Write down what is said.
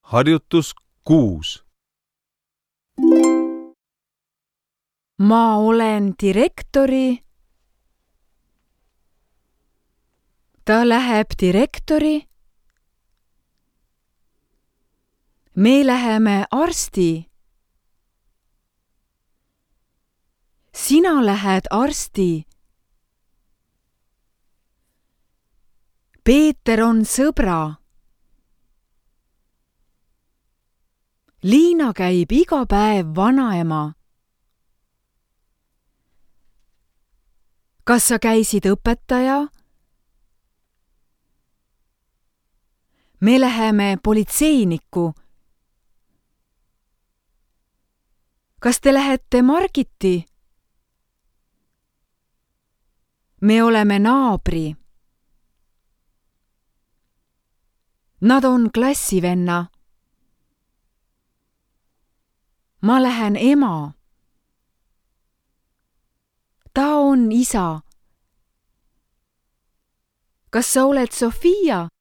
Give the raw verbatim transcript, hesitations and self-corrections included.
Harjutus kuus. Ma olen direktori. Ta läheb direktori. Me läheme arsti. Sina lähed arsti. Peeter on sõbra. Liina käib iga päev vanaema. Kas sa käisid õpetaja? Me läheme politseiniku. Kas te lähete Margiti? Me oleme naabri. Nad on klassivenna. Ma lähen ema. Ta on isa. Kas sa oled Sofia?